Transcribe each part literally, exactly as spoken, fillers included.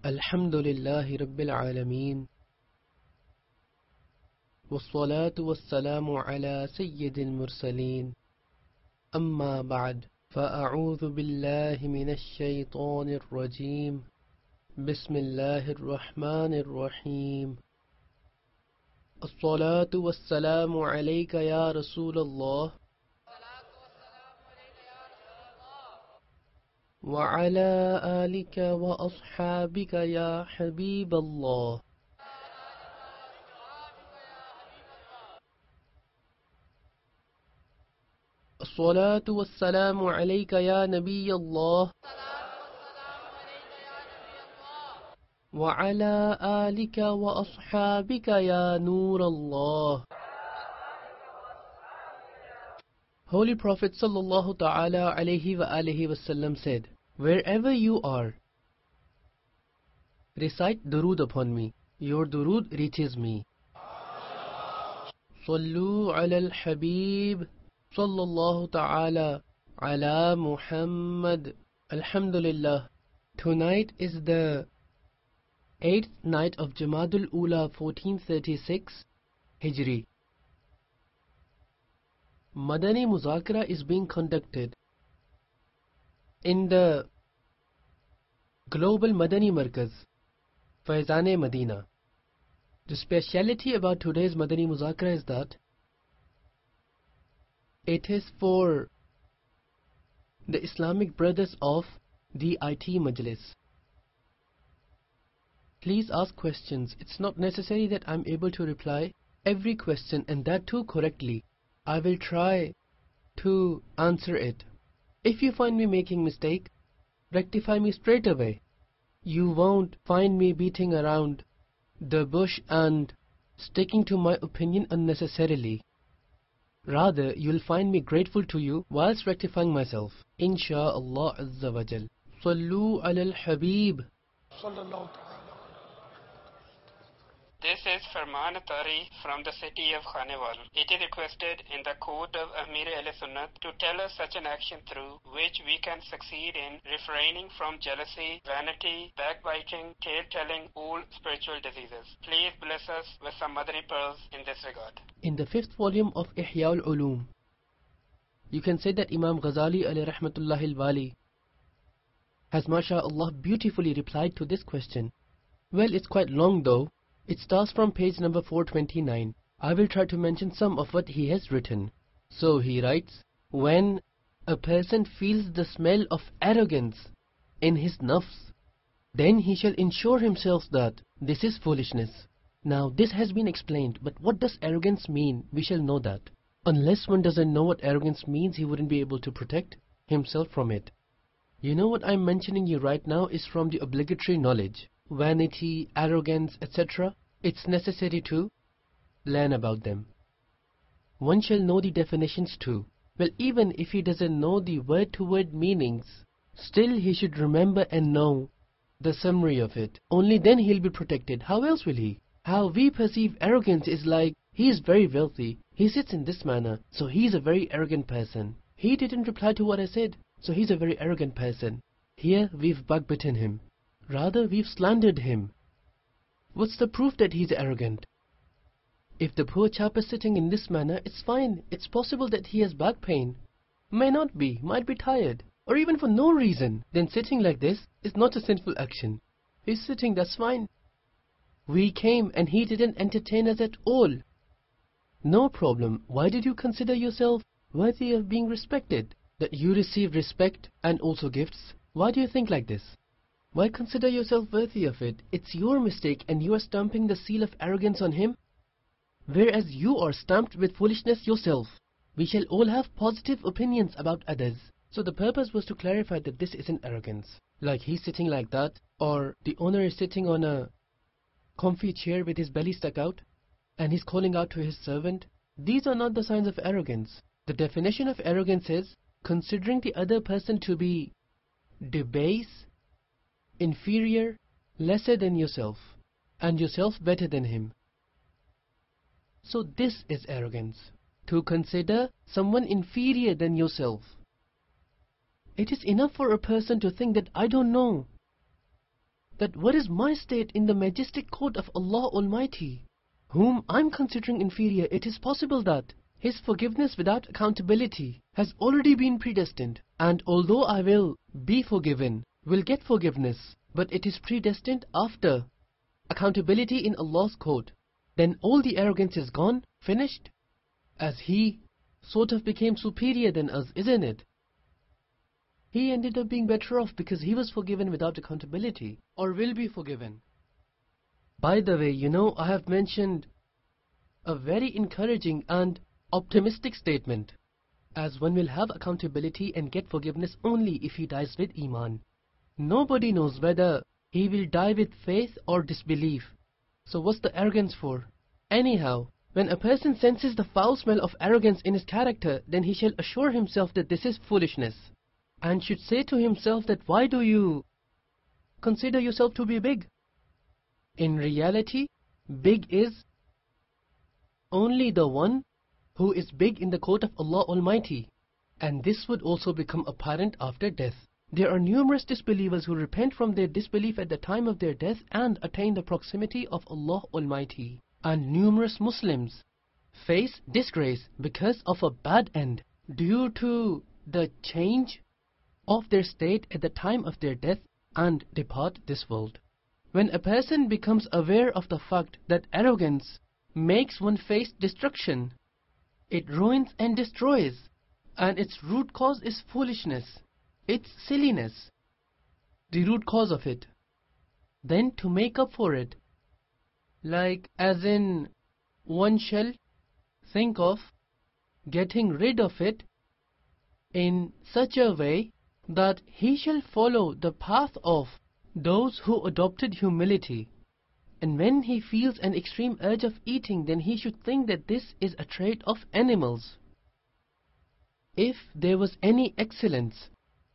Alhamdulillahi Rabbil Alameen. والصلاة والسلام على سيد المرسلين أما بعد فأعوذ بالله من الشيطان الرجيم بسم الله الرحمن الرحيم الصلاة والسلام عليك يا رسول الله وعلى آلك وأصحابك يا حبيب الله الصلاة والسلام عليك يا نبي الله وعلى آلك وأصحابك يا نور الله. Holy Prophet sallallahu ta'ala alayhi wa alihi wasallam said, wherever you are, recite durood upon me. Your durood reaches me. Sallu ala al-Habib sallallahu ta'ala ala Muhammad. Alhamdulillah. Tonight is the eighth night of Jamadul Ula fourteen thirty-six Hijri. Madani Muzakara is being conducted in the Global Madani Markaz, Faizane Medina. The speciality about today's Madani Muzakara is that it is for the Islamic brothers of the I T Majlis. Please ask questions. It's not necessary that I'm able to reply every question, and that too correctly. I will try to answer it. If you find me making mistake, rectify me straight away. You won't find me beating around the bush and sticking to my opinion unnecessarily. Rather, you'll find me grateful to you whilst rectifying myself. Insha'Allah Azza wa Jal. Sallu ala al-Habib. This is Farman Atari from the city of Khanewal. It is requested in the court of Amir al-Sunnat to tell us such an action through which we can succeed in refraining from jealousy, vanity, backbiting, tale-telling, all spiritual diseases. Please bless us with some motherly pearls in this regard. In the fifth volume of Ihya al-Ulum, you can say that Imam Ghazali alayhi rahmatullahi al-Wali has mashallah beautifully replied to this question. Well, it's quite long though. It starts from page number four twenty-nine. I will try to mention some of what he has written. So he writes, when a person feels the smell of arrogance in his nafs, then he shall ensure himself that this is foolishness. Now this has been explained, but what does arrogance mean? We shall know that. Unless one doesn't know what arrogance means, he wouldn't be able to protect himself from it. You know what I'm mentioning you right now is from the obligatory knowledge. Vanity, arrogance, et cetera. It's necessary to learn about them. One shall know the definitions too. Well, even if he doesn't know the word-to-word meanings, still he should remember and know the summary of it. Only then he'll be protected. How else will he? How we perceive arrogance is like, he is very wealthy, he sits in this manner, so he's a very arrogant person. He didn't reply to what I said, so he's a very arrogant person. Here we've bug-bitten him. Rather, we've slandered him. What's the proof that he's arrogant? If the poor chap is sitting in this manner, it's fine. It's possible that he has back pain. May not be, might be tired, or even for no reason. Then sitting like this is not a sinful action. He's sitting, that's fine. We came and he didn't entertain us at all. No problem. Why did you consider yourself worthy of being respected? That you received respect and also gifts? Why do you think like this? Why consider yourself worthy of it? It's your mistake and you are stamping the seal of arrogance on him, whereas you are stamped with foolishness yourself. We shall all have positive opinions about others. So the purpose was to clarify that this isn't arrogance. Like he's sitting like that, or the owner is sitting on a comfy chair with his belly stuck out, and he's calling out to his servant. These are not the signs of arrogance. The definition of arrogance is considering the other person to be debased, inferior, lesser than yourself, and yourself better than him. So this is arrogance, to consider someone inferior than yourself. It is enough for a person to think that I don't know. that what is my state in the majestic court of Allah Almighty, whom I'm considering inferior, it is possible that His forgiveness without accountability has already been predestined, and although I will be forgiven, will get forgiveness, but it is predestined after accountability in Allah's court, then all the arrogance is gone, finished, as He sort of became superior than us, isn't it? He ended up being better off because he was forgiven without accountability, or will be forgiven. By the way, you know, I have mentioned a very encouraging and optimistic statement, as one will have accountability and get forgiveness only if he dies with Iman. Nobody knows whether he will die with faith or disbelief. So what's the arrogance for? Anyhow, when a person senses the foul smell of arrogance in his character, then he shall assure himself that this is foolishness, and should say to himself that why do you consider yourself to be big? In reality, big is only the one who is big in the court of Allah Almighty, and this would also become apparent after death. There are numerous disbelievers who repent from their disbelief at the time of their death and attain the proximity of Allah Almighty, and numerous Muslims face disgrace because of a bad end due to the change of their state at the time of their death and depart this world. When a person becomes aware of the fact that arrogance makes one face destruction, it ruins and destroys, and its root cause is foolishness, it's silliness, the root cause of it. Then to make up for it, like as in one shall think of getting rid of it in such a way that he shall follow the path of those who adopted humility, and when he feels an extreme urge of eating, then he should think that this is a trait of animals. If there was any excellence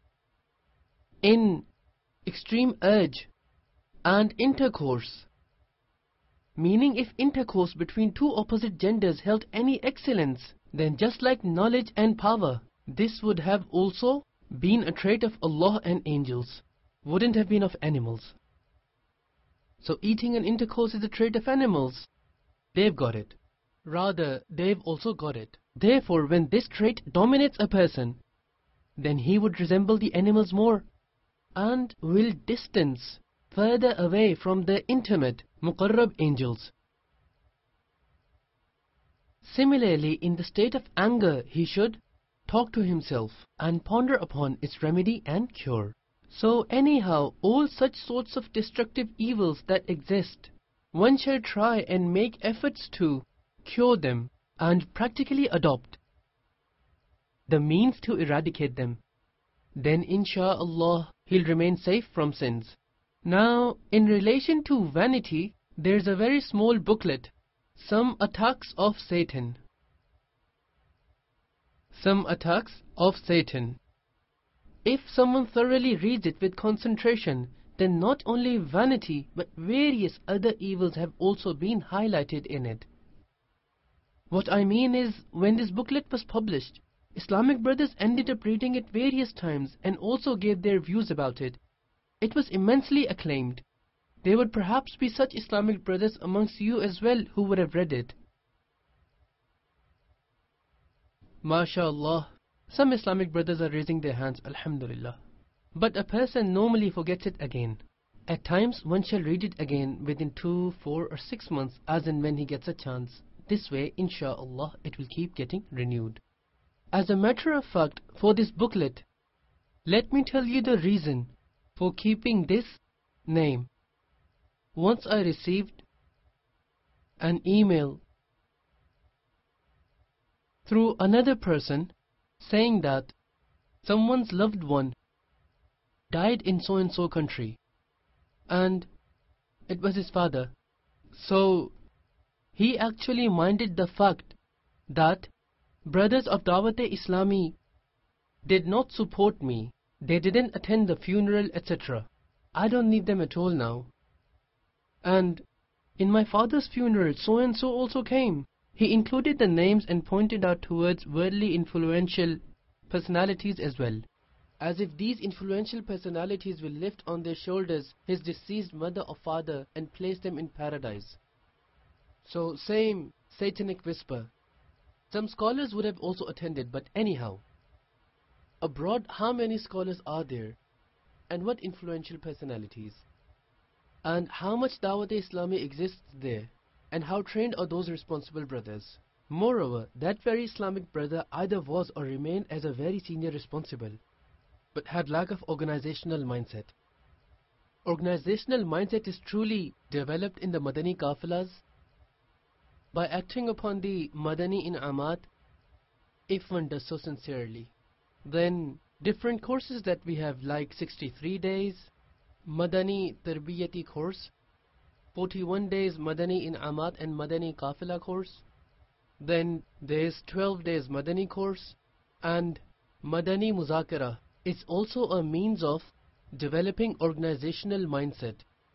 in extreme urge and intercourse, meaning if intercourse between two opposite genders held any excellence, then just like knowledge and power, this would have also been a trait of Allah and angels, wouldn't have been of animals. So eating and intercourse is a trait of animals. They've got it. Rather, they've also got it. Therefore, when this trait dominates a person, then he would resemble the animals more, and will distance further away from the intimate Muqarrab angels. Similarly, in the state of anger, he should talk to himself and ponder upon its remedy and cure. So anyhow, all such sorts of destructive evils that exist, one shall try and make efforts to cure them and practically adopt the means to eradicate them. Then insha'Allah, he'll remain safe from sins. Now, in relation to vanity, there's a very small booklet, Some Attacks of Satan. Some Attacks of Satan. If someone thoroughly reads it with concentration, then not only vanity, but various other evils have also been highlighted in it. What I mean is, when this booklet was published, Islamic brothers ended up reading it various times and also gave their views about it. It was immensely acclaimed. There would perhaps be such Islamic brothers amongst you as well who would have read it. MashaAllah. Some Islamic brothers are raising their hands, Alhamdulillah. But a person normally forgets it again. At times one shall read it again within two, four or six months, as and when he gets a chance. This way, insha'Allah, it will keep getting renewed. As a matter of fact, for this booklet, let me tell you the reason for keeping this name. Once I received an email through another person saying that someone's loved one died in so-and-so country, and it was his father. So he actually minded the fact that brothers of Dawat-e-Islami did not support me. They didn't attend the funeral, et cetera. I don't need them at all now. And in my father's funeral, so-and-so also came. He included the names and pointed out towards worldly influential personalities as well. as if these influential personalities will lift on their shoulders his deceased mother or father and place them in paradise. So same satanic whisper. Some scholars would have also attended, but anyhow, abroad how many scholars are there, and what influential personalities, and how much Dawat-e-Islami exists there, and how trained are those responsible brothers. Moreover, that very Islamic brother either was or remained as a very senior responsible, but had lack of organizational mindset. Organizational mindset is truly developed in the Madani Kafilas by acting upon the Madani In'amat, if one does so sincerely. Then different courses that we have, like sixty-three days Madani Tarbiyati course, forty-one days Madani In'amat and Madani Kafila course, then there's twelve days Madani course, and Madani Muzakara is also a means of developing organizational mindset.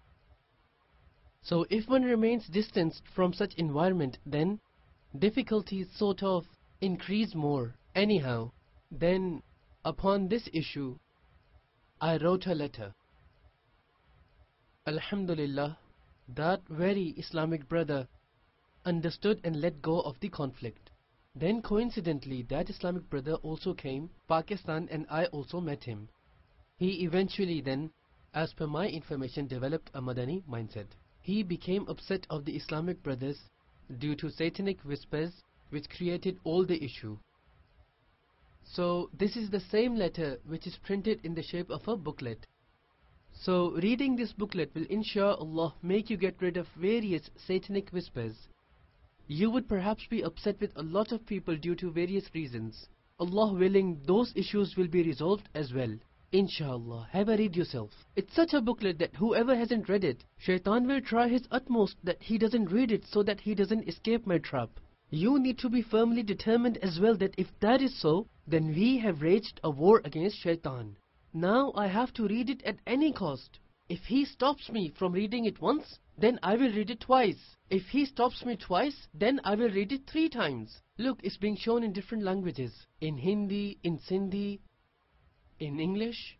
So if one remains distanced from such environment, then difficulties sort of increase more. Anyhow, then upon this issue, I wrote a letter. Alhamdulillah, that very Islamic brother understood and let go of the conflict. Then coincidentally, that Islamic brother also came Pakistan, and I also met him. He eventually then, as per my information, developed a Madani mindset. He became upset of the Islamic brothers due to satanic whispers which created all the issue. So this is the same letter which is printed in the shape of a booklet. So reading this booklet will inshaAllah make you get rid of various satanic whispers. You would perhaps be upset with a lot of people due to various reasons. Allah willing, those issues will be resolved as well. Inshallah, have a read yourself. It's such a booklet that whoever hasn't read it, Shaitan will try his utmost that he doesn't read it so that he doesn't escape my trap. You need to be firmly determined as well that if that is so, then we have waged a war against Shaitan. Now I have to read it at any cost. If he stops me from reading it once, then I will read it twice. If he stops me twice, then I will read it three times. Look, it's being shown in different languages. In Hindi, in Sindhi, in English,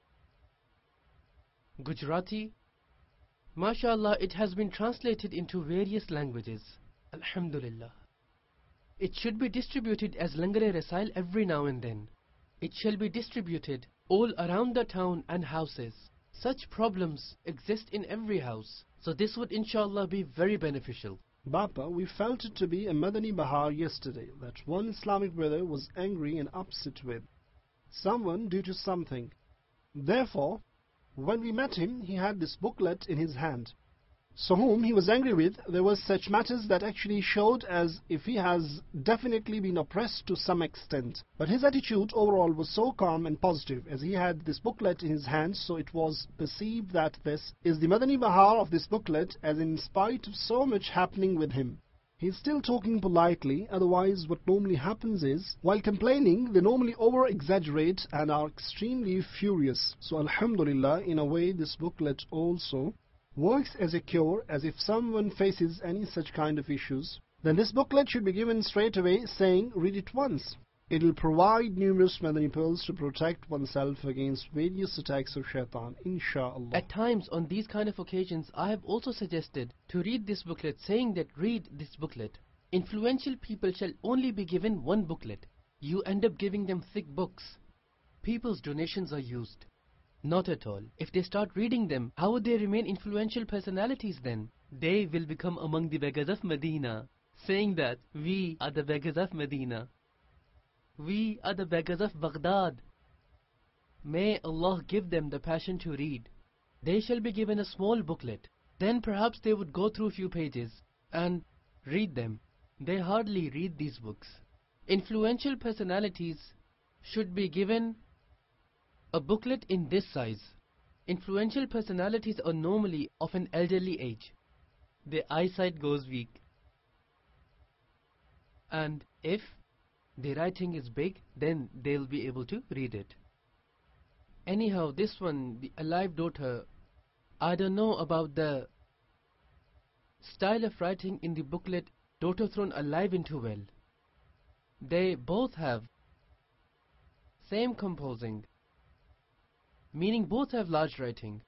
Gujarati. MashaAllah, it has been translated into various languages. Alhamdulillah. It should be distributed as Langar-e-Rasail every now and then. It shall be distributed all around the town and houses. Such problems exist in every house. So this would inshallah be very beneficial. Bapa, we felt it to be a Madani Bahar yesterday that one Islamic brother was angry and upset with someone due to something. Therefore, when we met him, he had this booklet in his hand. So whom he was angry with, there were such matters that actually showed as if he has definitely been oppressed to some extent. But his attitude overall was so calm and positive as he had this booklet in his hand, so it was perceived that this is the Madani Bahar of this booklet, as in spite of so much happening with him, he is still talking politely. Otherwise what normally happens is, while complaining, they normally over-exaggerate and are extremely furious. So Alhamdulillah, in a way this booklet also works as a cure, as if someone faces any such kind of issues, then this booklet should be given straight away, saying, read it once. It will provide numerous Madani pearls to protect oneself against various attacks of Shaitan, inshaAllah. At times on these kind of occasions, I have also suggested to read this booklet, saying that read this booklet. Influential people shall only be given one booklet. You end up giving them thick books. People's donations are used. Not at all. If they start reading them, how would they remain influential personalities then? They will become among the beggars of Medina, saying that we are the beggars of Medina. We are the beggars of Baghdad. May Allah give them the passion to read. They shall be given a small booklet. Then perhaps they would go through a few pages and read them. They hardly read these books. Influential personalities should be given a booklet in this size. Influential personalities are normally of an elderly age. Their eyesight goes weak. And if the writing is big, then they'll be able to read it. Anyhow, this one, the alive daughter, I don't know about the style of writing in the booklet Daughter Thrown Alive into Well. They both have same composing, meaning both have large writing.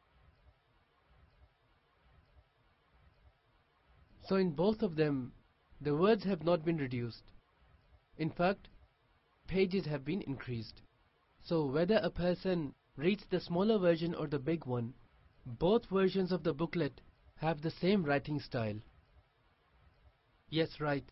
So in both of them, the words have not been reduced. In fact, pages have been increased. So whether a person reads the smaller version or the big one, both versions of the booklet have the same writing style. Yes, right.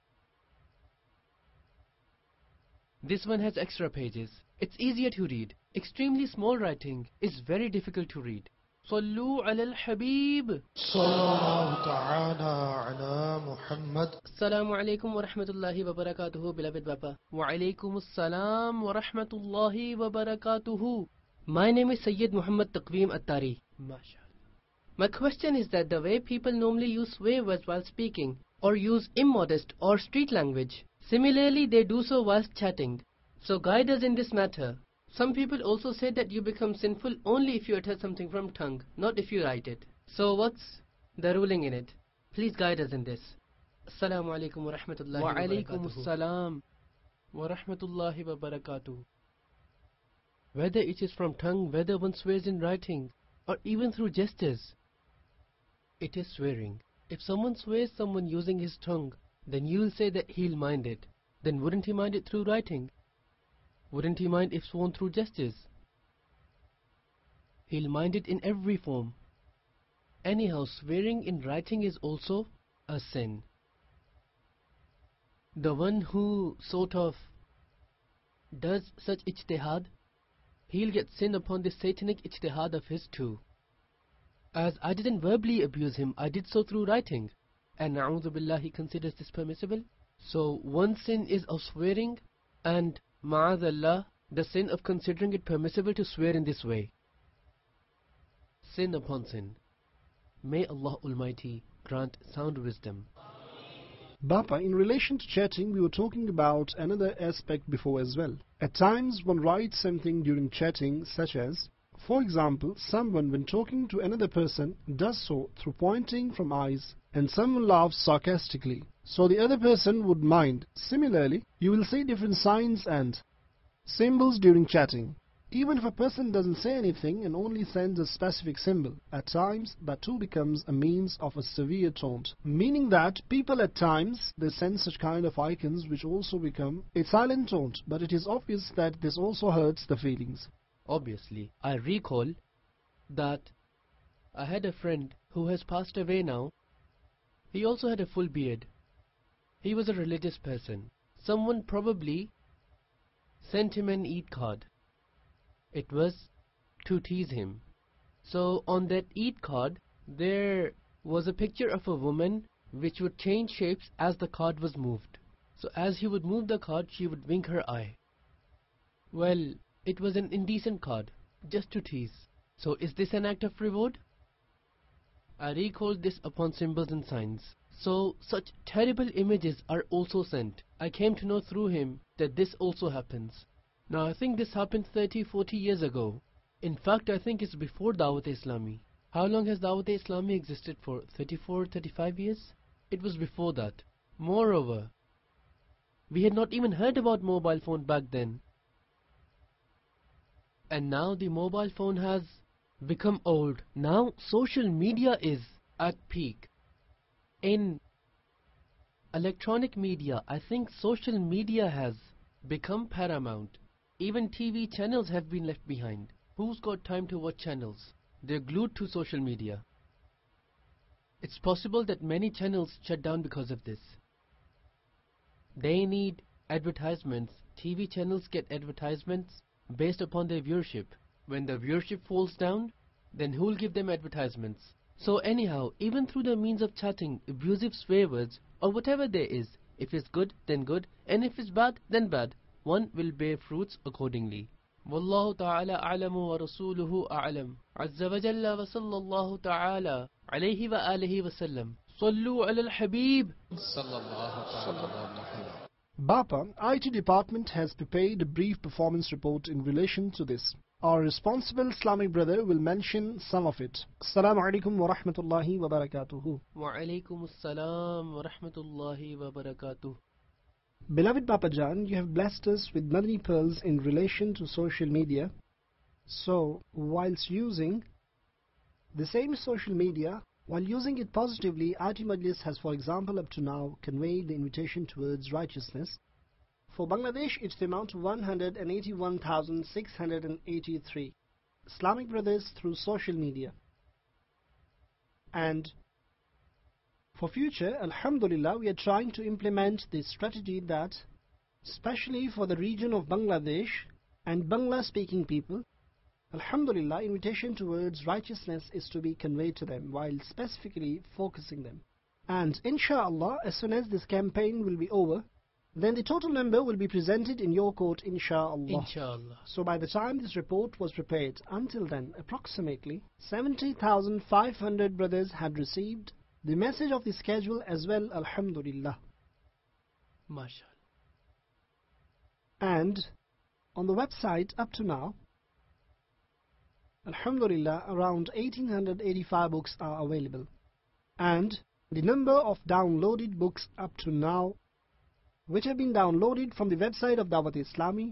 This one has extra pages. It's easier to read. Extremely small writing is very difficult to read. Sallu ala al-Habib. Sallallahu ta'ala ala Muhammad. Assalamu alaikum wa rahmatullahi wa barakatuhu, beloved Bapa. Wa alaikum assalam wa rahmatullahi wa barakatuhu. My name is Sayyid Muhammad Taqweem Attari. MashaAllah. My question is that the way people normally use swear words while speaking, or use immodest or street language, similarly they do so whilst chatting. So guide us in this matter. Some people also say that you become sinful only if you utter something from tongue, not if you write it. So what's the ruling in it? Please guide us in this. Assalamu alaikum wa rahmatullahi wa barakatuh. Wa alaikum assalam wa rahmatullahi wa barakatuh. Whether it is from tongue, whether one swears in writing, or even through gestures, it is swearing. If someone swears someone using his tongue, then you will say that he'll mind it. Then wouldn't he mind it through writing? Wouldn't he mind if sworn through gestures? He'll mind it in every form. Anyhow, swearing in writing is also a sin. The one who sort of does such ijtihad, he'll get sin upon this satanic ijtihad of his too. As I didn't verbally abuse him, I did so through writing. And na'udhu billah, he considers this permissible. So one sin is of swearing, and ma'adallah, the sin of considering it permissible to swear in this way. Sin upon sin. May Allah Almighty grant sound wisdom. Bapa, in relation to chatting, we were talking about another aspect before as well. At times, one writes something during chatting, such as, for example, someone when talking to another person does so through pointing from eyes, and someone laughs sarcastically, so the other person would mind. Similarly, you will see different signs and symbols during chatting. Even if a person doesn't say anything and only sends a specific symbol, at times that too becomes a means of a severe taunt, meaning that people at times they send such kind of icons which also become a silent taunt, but it is obvious that this also hurts the feelings. Obviously, I recall that I had a friend who has passed away now. He also had a full beard. He was a religious person. Someone probably sent him an Eid card. It was to tease him. So on that Eid card, there was a picture of a woman which would change shapes as the card was moved. So as he would move the card, she would wink her eye. Well, it was an indecent card, just to tease. So is this an act of reward? I recalled this upon symbols and signs. So such terrible images are also sent. I came to know through him that this also happens. Now I think this happened thirty forty years ago. In fact, I think it's before Dawat-e-Islami. How long has Dawat-e-Islami existed for? thirty-four, thirty-five years? It was before that. Moreover, we had not even heard about mobile phone back then. And now the mobile phone has become old. Now social media is at peak. In electronic media, I think social media has become paramount. Even T V channels have been left behind. Who's got time to watch channels? They're glued to social media. It's possible that many channels shut down because of this. They need advertisements. T V channels get advertisements based upon their viewership. When the viewership falls down, then who'll give them advertisements? So anyhow, even through the means of chatting, abusive swear words, or whatever there is, if it's good, then good, and if it's bad, then bad, one will bear fruits accordingly. Wallahu ta'ala a'lamu wa rasuluhu a'lam. Azza wa jalla wa sallallahu ta'ala alayhi wa alihi wa sallam. Sallu ala al-Habib. Sallallahu ta'ala Muhammad. Bapa, I T department has prepared a brief performance report in relation to this. Our responsible Islamic brother will mention some of it. Assalamu alaikum wa rahmatullahi wa barakatuhu. Wa alaikum assalam wa rahmatullahi wa barakatuh. Beloved Bapa Jan, you have blessed us with Madani pearls in relation to social media. So, whilst using the same social media, while using it positively, I T Majlis has, for example, up to now conveyed the invitation towards righteousness. For Bangladesh, it's the amount of one hundred eighty-one thousand six hundred eighty-three Islamic brothers through social media. And for future, Alhamdulillah, we are trying to implement this strategy that, especially for the region of Bangladesh and Bangla-speaking people, Alhamdulillah, invitation towards righteousness is to be conveyed to them while specifically focusing them. And inshallah, as soon as this campaign will be over, then the total number will be presented in your court, inshallah. Inshallah. So by the time this report was prepared, until then, approximately seventy thousand five hundred brothers had received the message of the schedule as well, alhamdulillah. MashaAllah. And on the website up to now, alhamdulillah, around eighteen eighty-five books are available. And the number of downloaded books up to now, which have been downloaded from the website of Dawat Islami,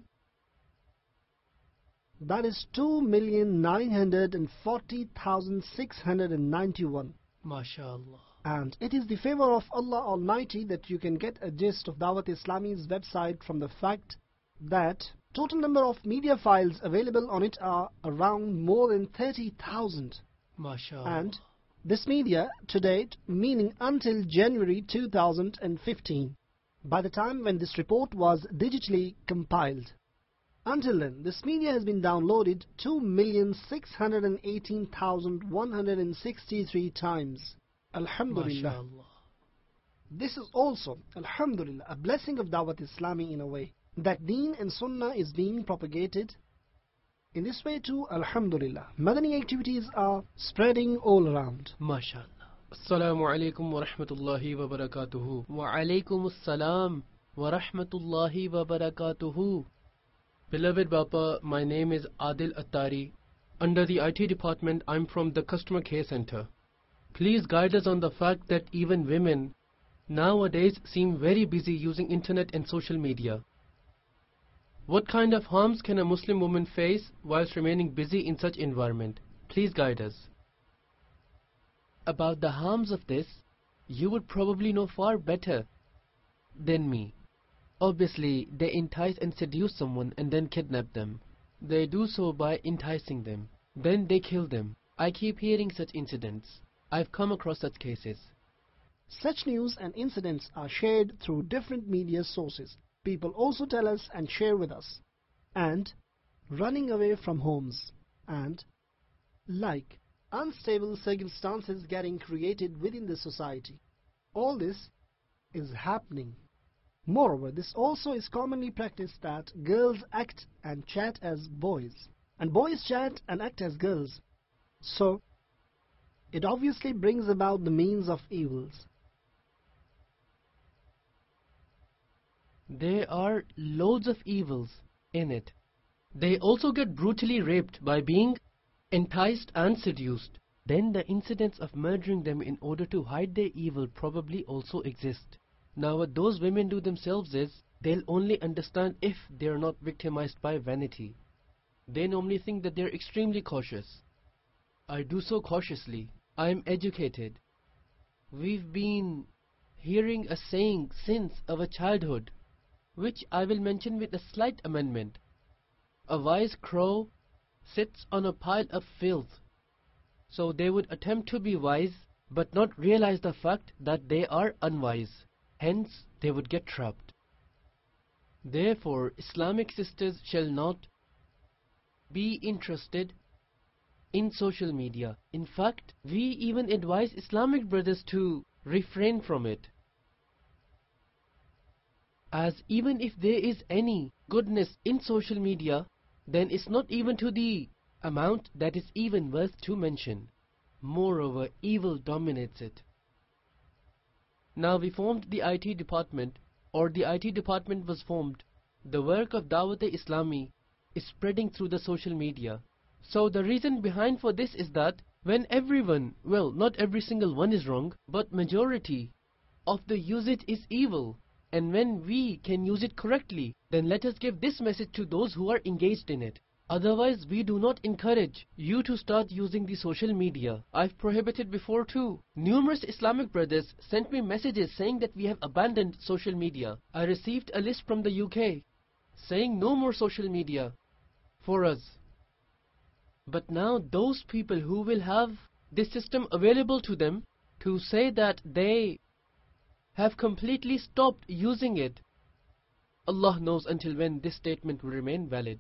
that is two million nine hundred forty thousand six hundred ninety-one. MashaAllah. And it is the favor of Allah Almighty that you can get a gist of Dawat Islami's website from the fact that total number of media files available on it are around more than thirty thousand. MashaAllah. And this media to date, meaning until January two thousand fifteen, by the time when this report was digitally compiled. Until then, this media has been downloaded two million six hundred eighteen thousand one hundred sixty-three times. Alhamdulillah. MashaAllah. This is also, alhamdulillah, a blessing of Dawat Islami in a way, that Deen and Sunnah is being propagated. In this way too, alhamdulillah, Madani activities are spreading all around. MashaAllah. Assalamu alaikum wa rahmatullahi wa barakatuhu. Wa alaikum assalam wa rahmatullahi wa barakatuhu. Beloved Bapa, my name is Adil Attari. Under the I T department, I'm from the Customer Care Center. Please guide us on the fact that even women nowadays seem very busy using internet and social media. What kind of harms can a Muslim woman face whilst remaining busy in such environment? Please guide us. About the harms of this, you would probably know far better than me. Obviously, they entice and seduce someone and then kidnap them. They do so by enticing them. Then they kill them. I keep hearing such incidents. I've come across such cases. Such news and incidents are shared through different media sources. People also tell us and share with us. And running away from homes. And like unstable circumstances getting created within the society. All this is happening. Moreover, this also is commonly practiced that girls act and chat as boys, and boys chat and act as girls. So, it obviously brings about the means of evils. There are loads of evils in it. They also get brutally raped by being enticed and seduced. Then the incidents of murdering them in order to hide their evil probably also exist. Now what those women do themselves is, they'll only understand if they're not victimized by vanity. They normally think that they're extremely cautious. I do so cautiously. I am educated. We've been hearing a saying since our childhood, which I will mention with a slight amendment. A wise crow sits on a pile of filth. So they would attempt to be wise, but not realize the fact that they are unwise. Hence, they would get trapped. Therefore, Islamic sisters shall not be interested in social media. In fact, we even advise Islamic brothers to refrain from it. As even if there is any goodness in social media, then it's not even to the amount that is even worth to mention. Moreover, evil dominates it. Now we formed the I T department, or the I T department was formed. The work of Dawat-e-Islami is spreading through the social media. So the reason behind for this is that when everyone, well, not every single one is wrong, but majority of the usage is evil. And when we can use it correctly, then let us give this message to those who are engaged in it. Otherwise, we do not encourage you to start using the social media. I've prohibited before too. Numerous Islamic brothers sent me messages saying that we have abandoned social media. I received a list from the U K saying no more social media for us. But now those people who will have this system available to them to say that they have completely stopped using it, Allah knows until when this statement will remain valid.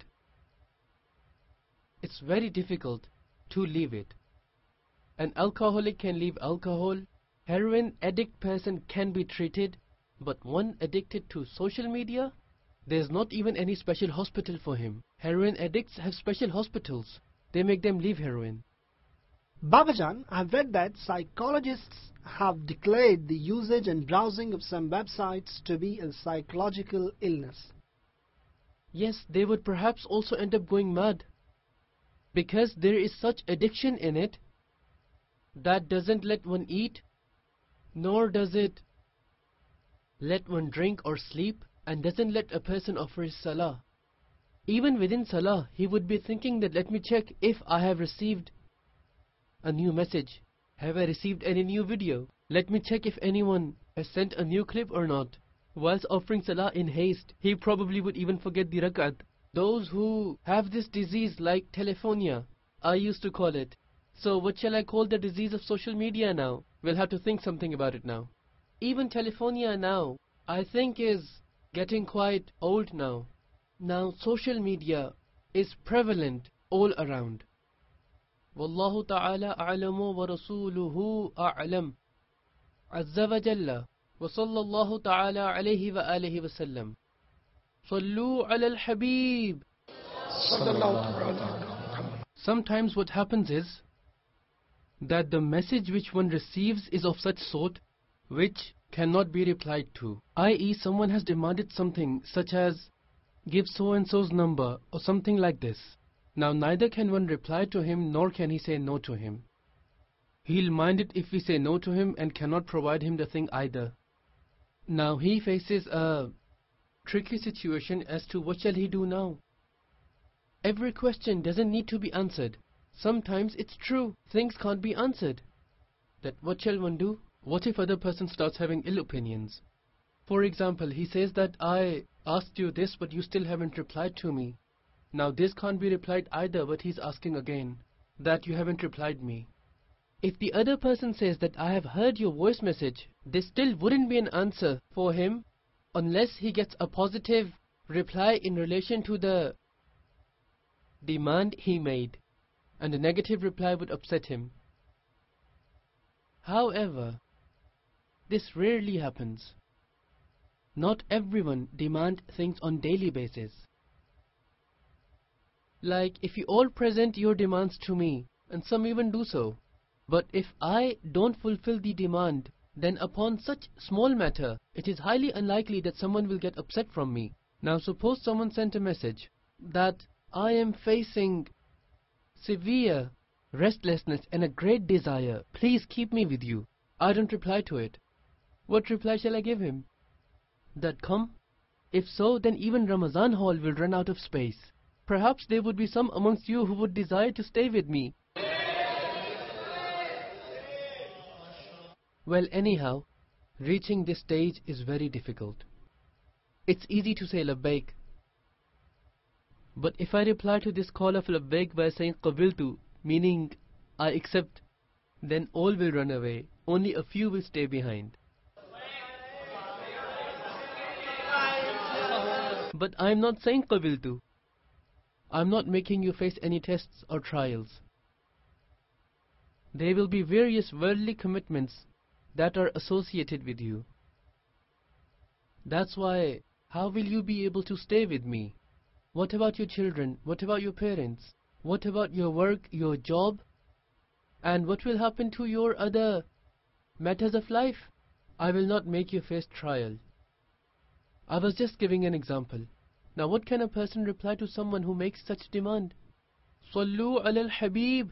It's very difficult to leave it. An alcoholic can leave alcohol, heroin addict person can be treated, but one addicted to social media, there's not even any special hospital for him. Heroin addicts have special hospitals. They make them leave heroin. Babajan, I've read that psychologists have declared the usage and browsing of some websites to be a psychological illness. Yes, they would perhaps also end up going mad, because there is such addiction in it that doesn't let one eat, nor does it let one drink or sleep, and doesn't let a person offer his salah. Even within salah, he would be thinking that let me check if I have received a new message. Have I received any new video? Let me check if anyone has sent a new clip or not. Whilst offering salah in haste, he probably would even forget the rak'at. Those who have this disease like telephonia, I used to call it. So what shall I call the disease of social media now? We'll have to think something about it now. Even telephonia now, I think is getting quite old now. Now social media is prevalent all around. Wallahu ta'ala a'lamu wa rasuluhu a'lam. Azza wa jalla. Wa sallallahu ta'ala alayhi wa alihi wa sallam. Sallu ala al-habib. Sometimes what happens is that the message which one receives is of such sort which cannot be replied to. that is, someone has demanded something such as give so-and-so's number or something like this. Now neither can one reply to him nor can he say no to him. He'll mind it if we say no to him and cannot provide him the thing either. Now he faces a tricky situation as to what shall he do now. Every question doesn't need to be answered. Sometimes it's true, things can't be answered. That what shall one do? What if other person starts having ill opinions? For example, he says that I asked you this but you still haven't replied to me. Now this can't be replied either, but he's asking again that you haven't replied me. If the other person says that I have heard your voice message, this still wouldn't be an answer for him unless he gets a positive reply in relation to the demand he made, and a negative reply would upset him. However, this rarely happens. Not everyone demands things on daily basis. Like if you all present your demands to me, and some even do so, but if I don't fulfill the demand, then upon such small matter, it is highly unlikely that someone will get upset from me. Now suppose someone sent a message that I am facing severe restlessness and a great desire. Please keep me with you. I don't reply to it. What reply shall I give him? That come? If so, then even Ramazan hall will run out of space. Perhaps there would be some amongst you who would desire to stay with me. Well, anyhow, reaching this stage is very difficult. It's easy to say labbaik. But if I reply to this call of labbaik by saying qabiltu, meaning I accept, then all will run away. Only a few will stay behind. But I am not saying qabiltu. I am not making you face any tests or trials. There will be various worldly commitments that are associated with you. That's why, how will you be able to stay with me? What about your children? What about your parents? What about your work, your job? And what will happen to your other matters of life? I will not make you face trial. I was just giving an example. Now what can a person reply to someone who makes such demand? Sallu ala al-habib.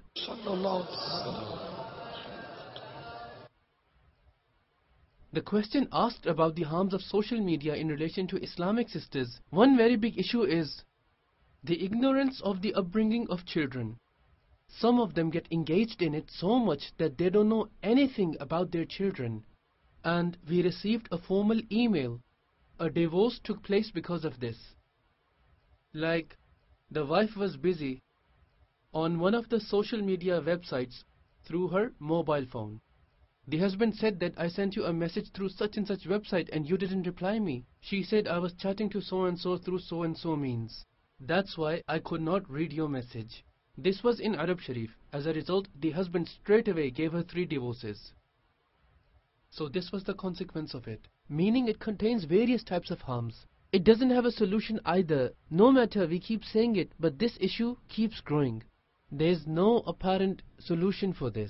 The question asked about the harms of social media in relation to Islamic sisters. One very big issue is The ignorance of the upbringing of children. Some of them get engaged in it so much that they don't know anything about their children. And we received a formal email. A divorce took place because of this. Like, the wife was busy on one of the social media websites through her mobile phone. The husband said that I sent you a message through such and such website and you didn't reply me. She said I was chatting to so and so through so and so means. That's why I could not read your message. This was in Arab Sharif. As a result, the husband straight away gave her three divorces. So this was the consequence of it. Meaning it contains various types of harms. It doesn't have a solution either. No matter we keep saying it, but this issue keeps growing. There's no apparent solution for this.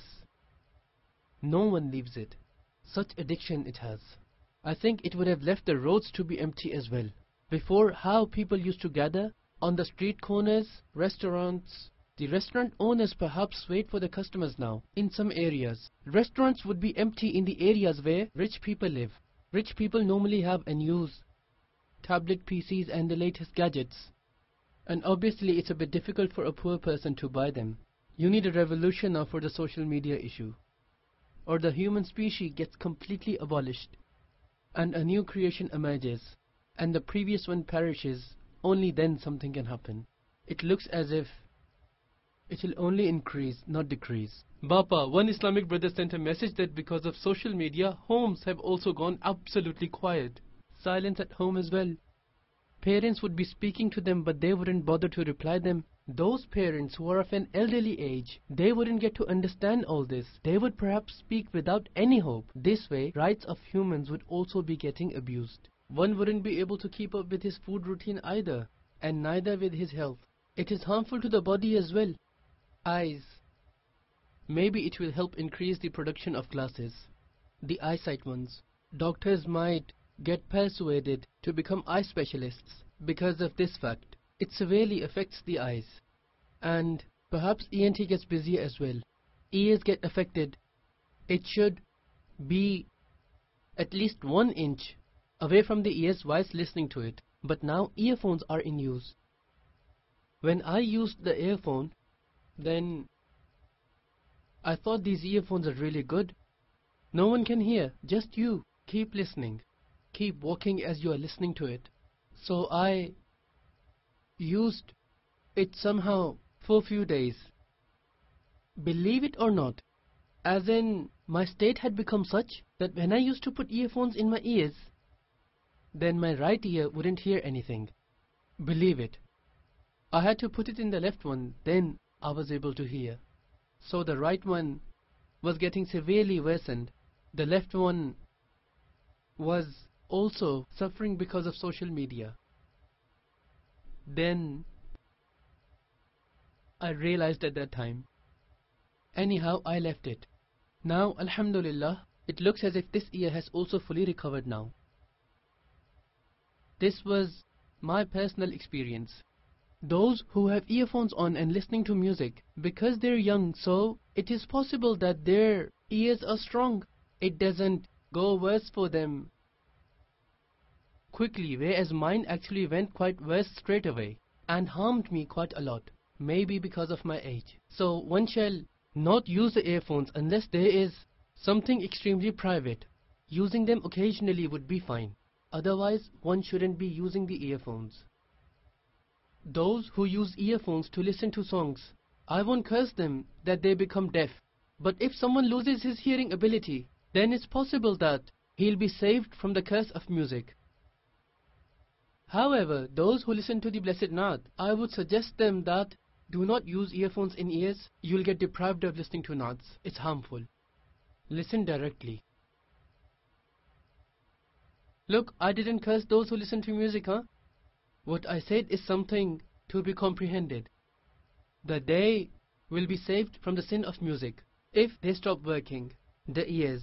No one leaves it. Such addiction it has. I think it would have left the roads to be empty as well. Before, how people used to gather on the street corners, restaurants. The restaurant owners perhaps wait for the customers now. In some areas, restaurants would be empty in the areas where rich people live. Rich people normally have and use tablet P Cs and the latest gadgets. And obviously it's a bit difficult for a poor person to buy them. You need a revolution now for the social media issue. Or the human species gets completely abolished. And a new creation emerges. And the previous one perishes. Only then something can happen. It looks as if it will only increase, not decrease. Bapa, one Islamic brother sent a message that because of social media, homes have also gone absolutely quiet. Silence at home as well. Parents would be speaking to them, but they wouldn't bother to reply them. Those parents who are of an elderly age, they wouldn't get to understand all this. They would perhaps speak without any hope. This way, rights of humans would also be getting abused. One wouldn't be able to keep up with his food routine either, and neither with his health. It is harmful to the body as well. Eyes. Maybe it will help increase the production of glasses. The eyesight ones. Doctors might get persuaded to become eye specialists because of this fact. It severely affects the eyes. And perhaps E N T gets busy as well. Ears get affected. It should be at least one inch away from the ears whilst listening to it. But now earphones are in use. When I used the earphone, then I thought these earphones are really good. No one can hear, just you. Keep listening. Keep walking as you are listening to it. So I used it somehow for a few days. Believe it or not, as in my state had become such that when I used to put earphones in my ears, then my right ear wouldn't hear anything. Believe it. I had to put it in the left one, then I was able to hear. So the right one was getting severely worsened. The left one was also suffering because of social media. Then I realized at that time. Anyhow, I left it. Now, Alhamdulillah, it looks as if this ear has also fully recovered now. This was my personal experience. Those who have earphones on and listening to music, because they're young, so it is possible that their ears are strong. It doesn't go worse for them quickly, whereas mine actually went quite worse straight away and harmed me quite a lot, maybe because of my age. So one shall not use the earphones unless there is something extremely private. Using them occasionally would be fine. Otherwise, one shouldn't be using the earphones. Those who use earphones to listen to songs, I won't curse them that they become deaf. But if someone loses his hearing ability, then it's possible that he'll be saved from the curse of music. However, those who listen to the Blessed Naat, I would suggest them that do not use earphones in ears. You'll get deprived of listening to Naats. It's harmful. Listen directly. Look, I didn't curse those who listen to music, huh? What I said is something to be comprehended. That they will be saved from the sin of music if they stop working the ears.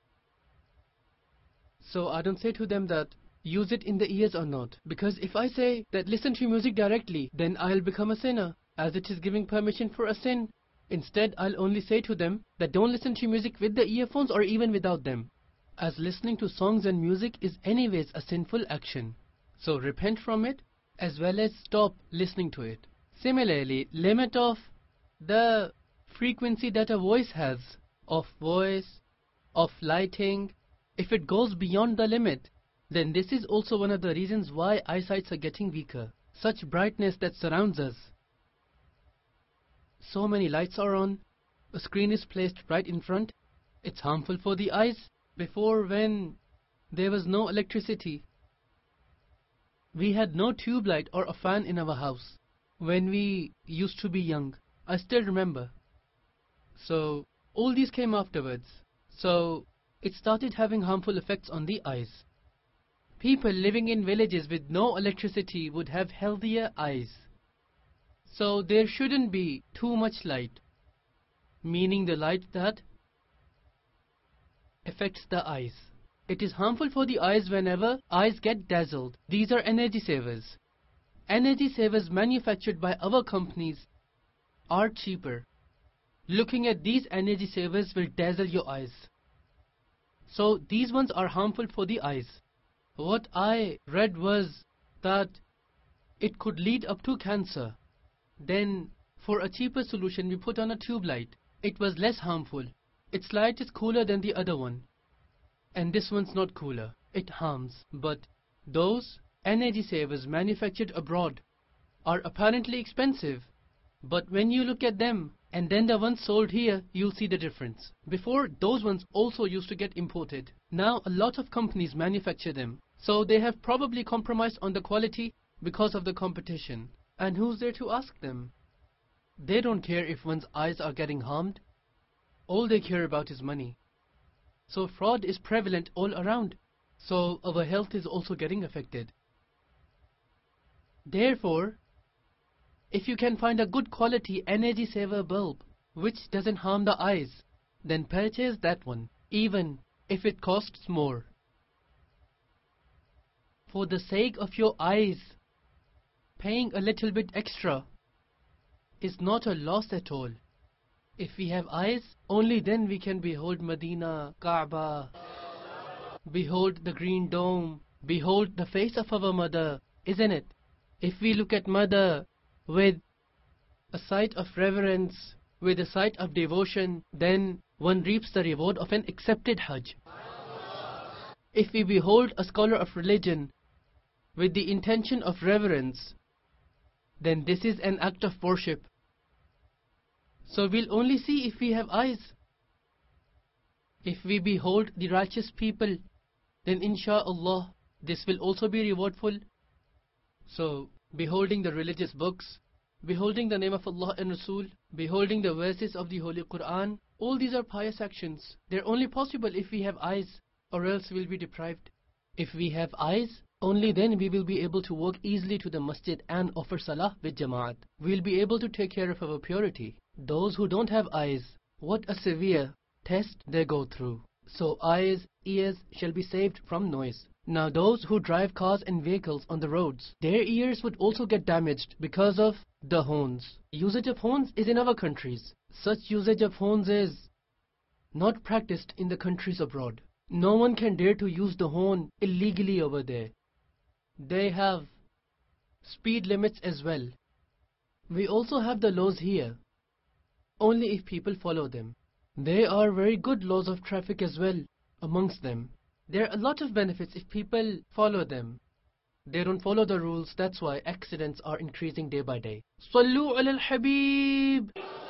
So I don't say to them that use it in the ears or not. Because if I say that listen to music directly, then I'll become a sinner, as it is giving permission for a sin. Instead, I'll only say to them that don't listen to music with the earphones or even without them, as listening to songs and music is anyways a sinful action. So repent from it as well as stop listening to it. Similarly, limit of the frequency that a voice has, of voice, of lighting, if it goes beyond the limit, then this is also one of the reasons why eyesights are getting weaker. Such brightness that surrounds us. So many lights are on, a screen is placed right in front, it's harmful for the eyes. Before, when there was no electricity, we had no tube light or a fan in our house when we used to be young. I still remember. So all these came afterwards. So it started having harmful effects on the eyes. People living in villages with no electricity would have healthier eyes. So there shouldn't be too much light, meaning the light that affects the eyes. It is harmful for the eyes whenever eyes get dazzled. These are energy savers. Energy savers manufactured by other companies are cheaper. Looking at these energy savers will dazzle your eyes. So these ones are harmful for the eyes. What I read was that it could lead up to cancer. Then for a cheaper solution we put on a tube light. It was less harmful. Its light is cooler than the other one. And this one's not cooler. It harms. But those energy savers manufactured abroad are apparently expensive. But when you look at them and then the ones sold here, you'll see the difference. Before, those ones also used to get imported. Now a lot of companies manufacture them. So they have probably compromised on the quality because of the competition. And who's there to ask them? They don't care if one's eyes are getting harmed. All they care about is money. So fraud is prevalent all around. So our health is also getting affected. Therefore, if you can find a good quality energy saver bulb which doesn't harm the eyes, then purchase that one, even if it costs more. For the sake of your eyes, paying a little bit extra is not a loss at all. If we have eyes, only then we can behold Medina, Kaaba, behold the green dome, behold the face of our mother, isn't it? If we look at mother with a sight of reverence, with a sight of devotion, then one reaps the reward of an accepted Hajj. If we behold a scholar of religion with the intention of reverence, then this is an act of worship. So we'll only see if we have eyes. If we behold the righteous people, then insha'Allah, this will also be rewardful. So, beholding the religious books, beholding the name of Allah and Rasul, beholding the verses of the Holy Quran, all these are pious actions. They're only possible if we have eyes, or else we'll be deprived. If we have eyes, only then we will be able to walk easily to the masjid and offer salah with Jamaat. We'll be able to take care of our purity. Those who don't have eyes, what a severe test they go through. So eyes, ears shall be saved from noise. Now those who drive cars and vehicles on the roads, their ears would also get damaged because of the horns. Usage of horns is in our countries. Such usage of horns is not practiced in the countries abroad. No one can dare to use the horn illegally over there. They have speed limits as well. We also have the laws here, only if people follow them. There are very good laws of traffic as well amongst them. There are a lot of benefits if people follow them. They don't follow the rules, that's why accidents are increasing day by day. Sallu ala al-Habib!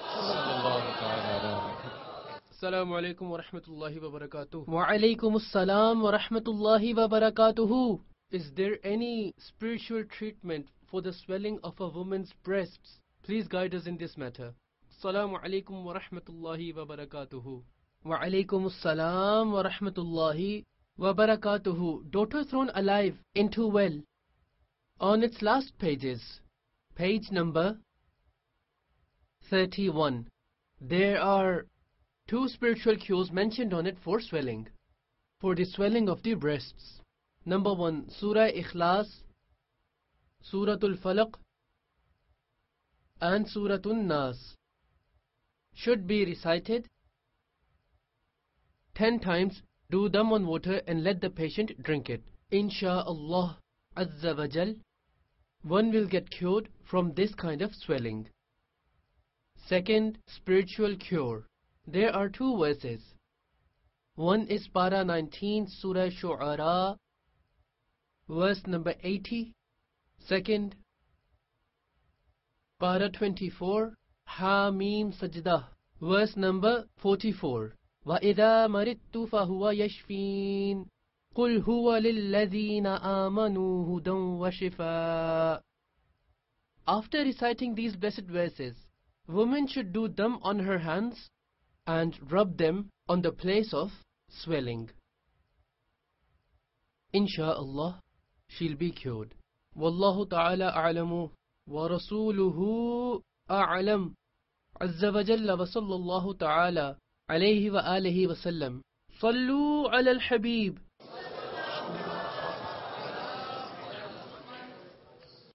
Assalamu alaikum wa rahmatullahi wa barakatuh. Wa alaikum assalam wa rahmatullahi wa barakatuhu. Is there any spiritual treatment for the swelling of a woman's breasts? Please guide us in this matter. Assalamu alaikum wa rahmatullahi wa barakatuhu. Wa alaikum assalam wa rahmatullahi wa barakatuhu. Daughter thrown alive into well. On its last pages, page number thirty-one, there are two spiritual cures mentioned on it for swelling. For the swelling of the breasts. Number one, Surah Ikhlas, Suratul Falaq, and Suratul Nas should be recited ten times. Do them on water and let the patient drink it. Insha'Allah Azza wa Jal, one will get cured from this kind of swelling. Second, spiritual cure. There are two verses. One is Para nineteen, Surah Shu'ara, verse number eighty. Second, Para twenty-four, Hamim Sajdah, verse number forty-four. وَإِذَا مَرِضْتُ فَهُوَ يَشْفِينِ قُلْ هُوَ لِلَّذِينَ آمَنُوا هُدًى وَشِفَاءً. After reciting these blessed verses, woman should do them on her hands and rub them on the place of swelling. Insha'Allah, she'll be cured. Wallahu ta'ala a'lamu wa rasuluhu a'lam. Azza wa jalla wa sallallahu ta'ala alayhi wa alihi wa sallam. Sallu ala al-habib.